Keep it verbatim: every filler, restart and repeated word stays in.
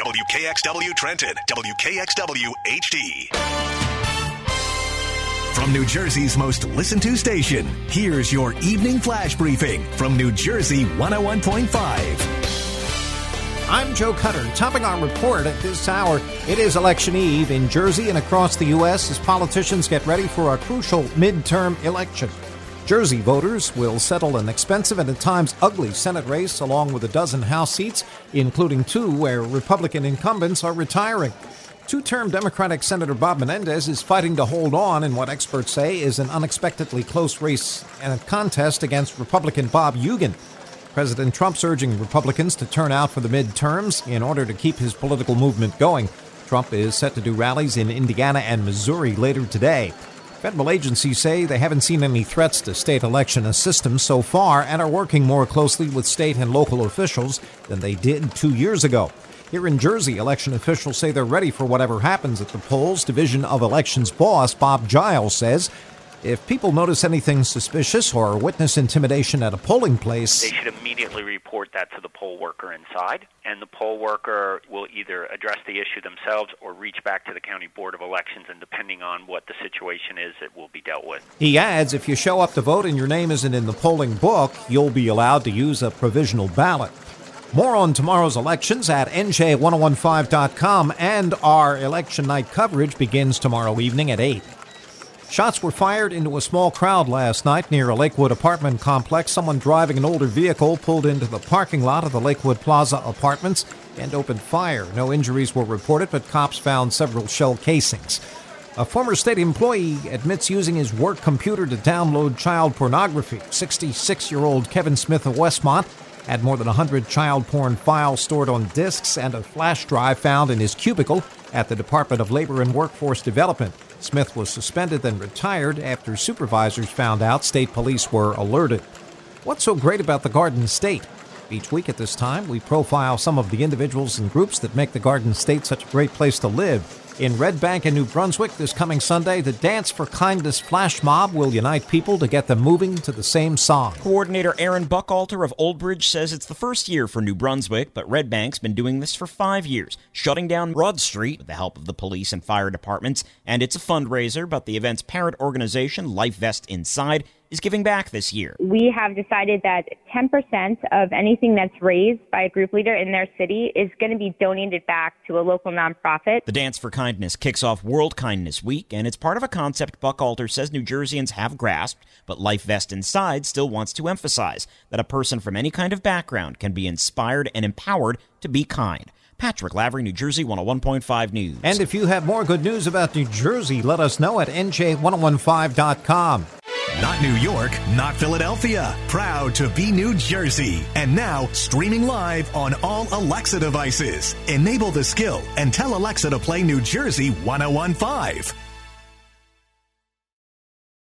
W K X W Trenton, W K X W H D. From New Jersey's most listened to station, here's your evening flash briefing from New Jersey one oh one point five. I'm Joe Cutter. Topping our report at this hour, it is election eve in Jersey and across the U S as politicians get ready for a crucial midterm election. Jersey voters will settle an expensive and at times ugly Senate race along with a dozen House seats, including two where Republican incumbents are retiring. Two-term Democratic Senator Bob Menendez is fighting to hold on in what experts say is an unexpectedly close race and a contest against Republican Bob Eugen. President Trump's urging Republicans to turn out for the midterms in order to keep his political movement going. Trump is set to do rallies in Indiana and Missouri later today. Federal agencies say they haven't seen any threats to state election systems so far and are working more closely with state and local officials than they did two years ago. Here in Jersey, election officials say they're ready for whatever happens at the polls. Division of Elections boss Bob Giles says if people notice anything suspicious or witness intimidation at a polling place, they should immediately report that to the poll worker inside, and the poll worker will either address the issue themselves or reach back to the County Board of Elections, and depending on what the situation is, it will be dealt with. He adds if you show up to vote and your name isn't in the polling book, you'll be allowed to use a provisional ballot. More on tomorrow's elections at N J ten fifteen dot com, and our election night coverage begins tomorrow evening at eight. Shots were fired into a small crowd last night near a Lakewood apartment complex. Someone driving an older vehicle pulled into the parking lot of the Lakewood Plaza Apartments and opened fire. No injuries were reported, but cops found several shell casings. A former state employee admits using his work computer to download child pornography. sixty-six-year-old Kevin Smith of Westmont had more than one hundred child porn files stored on disks and a flash drive found in his cubicle at the Department of Labor and Workforce Development. Smith was suspended and retired after supervisors found out. State police were alerted. What's so great about the Garden State? Each week at this time, we profile some of the individuals and groups that make the Garden State such a great place to live. In Red Bank and New Brunswick this coming Sunday, the Dance for Kindness flash mob will unite people to get them moving to the same song. Coordinator Aaron Buckalter of Old Bridge says it's the first year for New Brunswick, but Red Bank's been doing this for five years, shutting down Broad Street with the help of the police and fire departments. And it's a fundraiser, but the event's parent organization, Life Vest Inside, is giving back this year. We have decided that ten percent of anything that's raised by a group leader in their city is going to be donated back to a local nonprofit. The Dance for Kindness kicks off World Kindness Week, and it's part of a concept Buckalter says New Jerseyans have grasped, but Life Vest Inside still wants to emphasize that a person from any kind of background can be inspired and empowered to be kind. Patrick Lavery, New Jersey one oh one point five News. And if you have more good news about New Jersey, let us know at N J ten fifteen dot com. Not New York, not Philadelphia. Proud to be New Jersey. And now, streaming live on all Alexa devices. Enable the skill and tell Alexa to play New Jersey ten fifteen.